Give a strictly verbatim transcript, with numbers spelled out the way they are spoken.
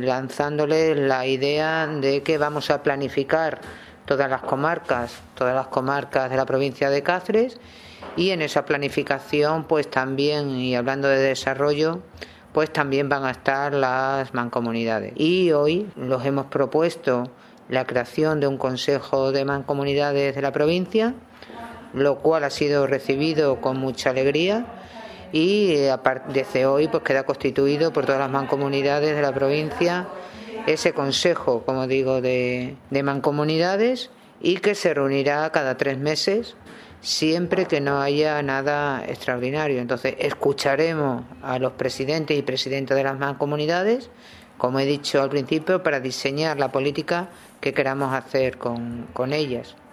lanzándoles la idea de que vamos a planificar todas las comarcas, todas las comarcas de la provincia de Cáceres, y en esa planificación pues también, y hablando de desarrollo, pues también van a estar las mancomunidades. Y hoy los hemos propuesto la creación de un consejo de mancomunidades de la provincia, lo cual ha sido recibido con mucha alegría, y desde hoy pues queda constituido por todas las mancomunidades de la provincia ese consejo, como digo, de, de mancomunidades, y que se reunirá cada tres meses, siempre que no haya nada extraordinario. Entonces escucharemos a los presidentes y presidentes de las mancomunidades, como he dicho al principio, para diseñar la política que queramos hacer con, con ellas.